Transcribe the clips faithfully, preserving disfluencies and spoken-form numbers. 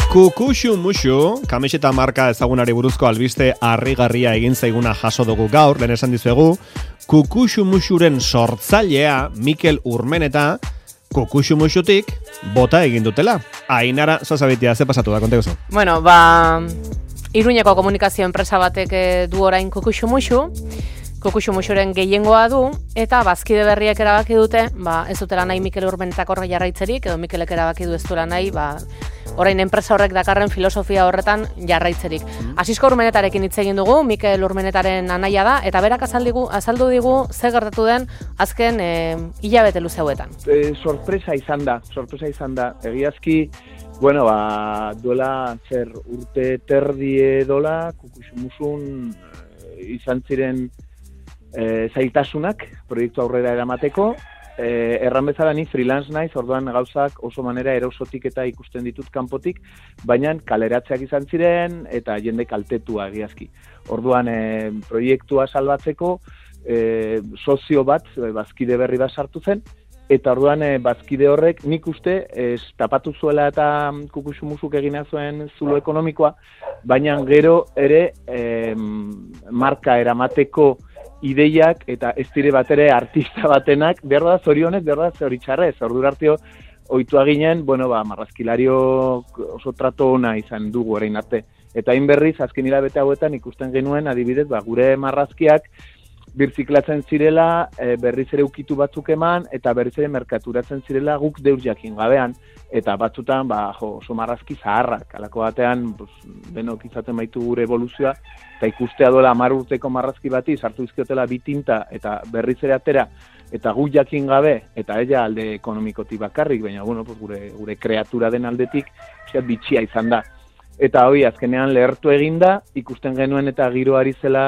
Kukuxu Muxu, kamiseta marka ezagunari buruzko albiste harrigarria egin zaiguna jaso dugu gaur, lehen esan dizuegu, Kukuxu Muxuren sortzailea Mikel Urmeneta, Kukuxu Muxutik bota egin dutela. Ainara, zozabitia, ze pasatu da, konteguzu? Bueno, ba, Iruñeko komunikazio enpresa batek du orain Kukuxu Muxu, Kukuxu Muxuren gehiengoa du, eta bazkide berriek erabaki dute, ba, ez dutela nahi Mikel Urmenetak horre jarraitzerik, edo Mikelek erabaki du ez duela nahi, ba, orain enpresa horrek dakarren filosofia horretan jarraitzerik. Asisko Urmenetarekin hitz egin dugu, Mikel Urmenetaren anaia da, eta berak azaldigu, azaldu digu ze gertatu den azken e, hilabete luze hauetan. E, sorpresa izan da, sorpresa izan da. Egiazki, bueno, ba, duela zer urte terdi edola, Kukuxu Muxun e, izan ziren e, zailtasunak proiektu aurrera eramateko. Eh, erran bezala ni freelance naiz, orduan gauzak oso manera erosotik eta ikusten ditut kanpotik, baina kaleratzeak izan ziren eta jende kaltetua egiazki. Orduan eh, proiektua salbatzeko eh, sozio bat, eh, bazkide berri bat sartu zen, eta orduan eh, bazkide horrek nik uste eh, tapatu zuela eta Kukuxu Muxuk egina zuen zulo ekonomikoa, baina gero ere eh, marka eramateko ideiak eta ez dire bat ere artista batenak, behar da zorionez, behar da zoritxarrez, ordura arteo ohitua ginen, bueno, ba, marrazkilario oso trato ona izan dugu orain arte. Eta hain berriz, azken hilabete hauetan ikusten genuen, adibidez, ba, gure marrazkiak birziklatzen zirela, e, berriz ere ukitu batzuk eman, eta berriz ere merkaturatzen zirela guk deus jakin gabean, eta batzutan, ba, jo, oso marrazki zaharrak, alako batean, pues, denok izaten baitu gure evoluzioa, eta ikustea duela hamar urteko marrazki bati, sartu izkiotela bi tinta, eta berriz ere atera, eta guk jakin gabe, eta ella alde ekonomikotik bakarrik, baina, bueno, pues, gure, gure kreatura den aldetik, xeat bitxia izan da. Eta hoi, azkenean lehertu eginda, ikusten genuen eta giro ari zela,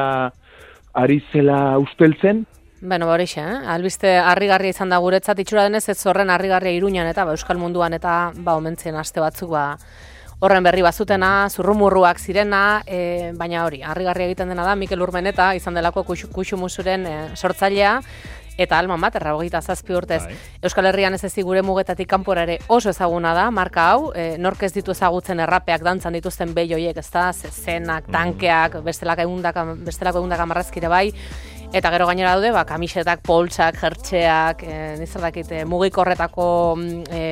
ari zela usteltzen. Bueno, ba horixe, eh? Albiste harrigarria izan da guretzat, itxura denez ez horren harrigarria Iruñan eta ba, Euskal Munduan eta ba, omentzen aste batzuk ba, horren berri bazutena, zurrumurruak zirena, e, baina hori, harrigarria egiten dena da, Mikel Urmeneta izan delako Kukuxu Muxuren e, sortzailea, eta alma mater, hogeita zazpi urtez. Bai. Euskal Herrian ez ezik gure mugetatik kanpora ere oso ezaguna da, marka hau, e, nork ez ditu ezagutzen errapeak, dantzan dituzten behi hoiek, ez da, zezenak, tankeak, bestelako egundaka, bestelako egundaka marrazkire bai, eta gero gainera daude, ba, kamisetak, poltsak, jertxeak, e, nizerdakit, e, mugikorretako e,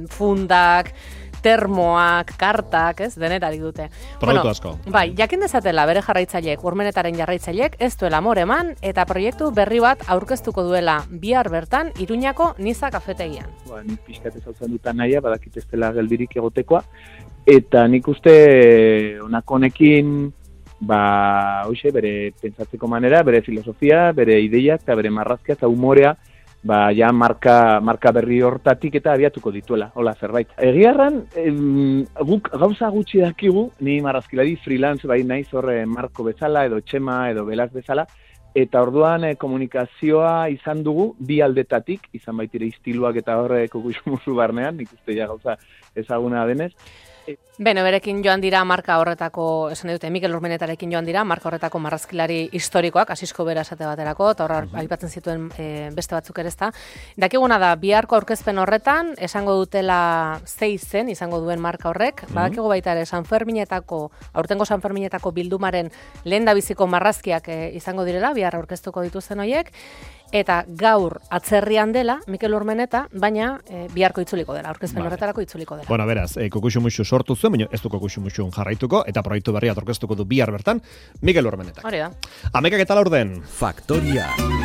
fundak, termoak, kartak, ez, denetarik dute. Produktu bueno, asko. Bai, jakin dezatela bere jarraitzaileek, Urmenetaren jarraitzaileek, ez duela amor eman, eta proiektu berri bat aurkeztuko duela bihar bertan, Iruñako Niza kafetegian. Ba, nik pixkat ezautzen dutan nahia, badakit ez dela geldirik egotekoa, eta nik uste honako honekin, ba, hoxe, bere pentsatzeko manera, bere filosofia, bere ideiak, eta bere marrazkia, eta humorea, ba, ja marka, marka berri hortatik eta abiatuko dituela, hola zerbait. Egiarran, em, guk gauza gutxi dakigu, ni marrazkilari freelance bai naiz horre Marko bezala, edo Txema, edo Belaz bezala, eta orduan eh, komunikazioa izan dugu bi aldetatik, izan baitire istiluak eta horre Kukuxu Muxu barnean, nik uste ja gauza ezaguna denez. Beno, berekin joan dira marka horretako, esan dute, Mikel Urmenetarekin joan dira, marka horretako marrazkilari historikoak, Asisko bera esate baterako, eta horra aipatzen zituen e, beste batzuk ere ezta. Dakiguna da, biharko aurkezpen horretan, esango dutela zei zen, izango duen marka horrek, badakigu baita ere, San Ferminetako, aurtengo San Ferminetako bildumaren lehen da biziko marrazkiak e, izango direla, bihar aurkeztuko dituzten horiek, eta gaur atzerrian dela, Mikel Urmeneta, baina e, biharko itzuliko dela, aurkezpen vale. Horretarako itzuliko dela. Bueno, beraz, e, Kukuxu Muxu sortu zuen, baina ez du Kukuxu Muxun jarraituko, eta proiektu berria aurkeztuko du bihar bertan, Mikel Urmeneta. Hori da. Amekak eta laurden. Faktoria.